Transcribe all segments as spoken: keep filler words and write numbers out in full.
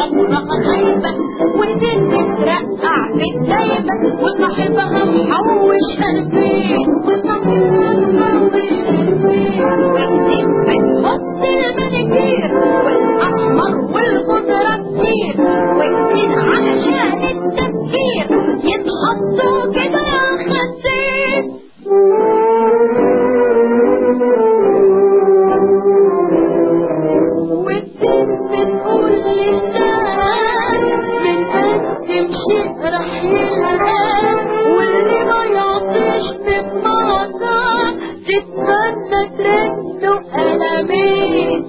عمرها خايبة والدين بترقع في الدايبة وصاحبها محوش قلبين وصاحبها محوش قلبين والدين بتحط المناكير والأحمر والخضرة كتير والدين علشان التفكير يتحطوا كده يا خسيس والدين بتقول للناس بنقدم شيء رح يلقاه واللي ما يعطيش بمعطاه تتمنى ترده قلمين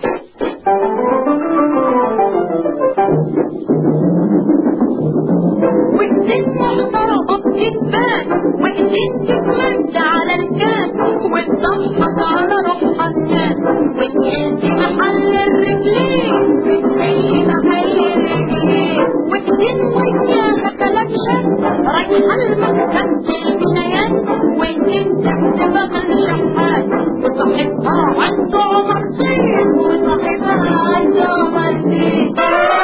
والدين محترمة بتتبان والدين تتمد على الكاس وتضحك على روحها الناس وتهدي محل الرجلين وتزي محل الرجلين والدين وياها كلبشة رايحة المكتب الجنايات والدين تحسبها الشحات وصاحبها عنده عمرتين وصاحبها عنده عمرتين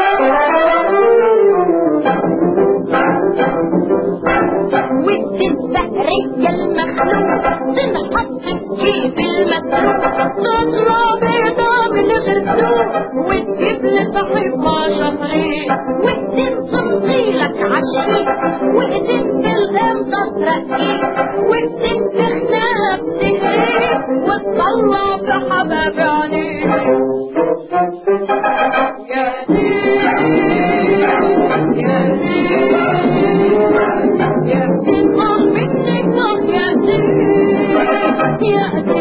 والدين المخلوق تنحط في جيب المسروق تطلع بيضة من غير سوق وتجيب لصاحبها شهرين والدين تمضيلك عشيك والدين بالغمضة ترقيك والدين تخناها بتجريك وتطلع في حباب عينيك يا دين يا دين يا دين منك يا دين يا دين